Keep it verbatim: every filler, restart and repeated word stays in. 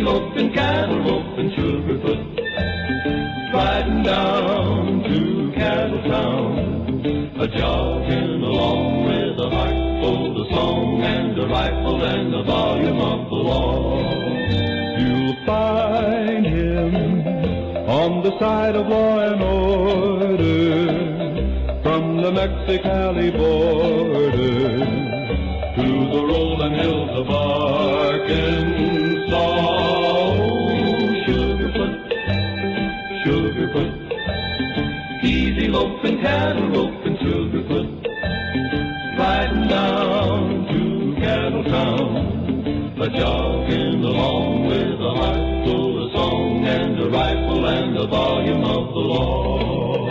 loping, cattle roping, Sugarfoot, riding down to Cattletown, a jogging along with a heart full of song and a rifle and the volume of the law. You'll find him on the side of law and order, from the Mexicali border to the rolling hills of Arkansas. Sugarfoot, Sugarfoot, easy loping, cattle roping, Sugarfoot, riding down to Cattletown, a jogging along with a heart full of song and a rifle and the volume of the law.